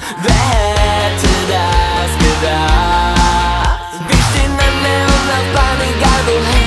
Wer hätte das gedacht? Wir stehen an der Umlaufbahn, egal woher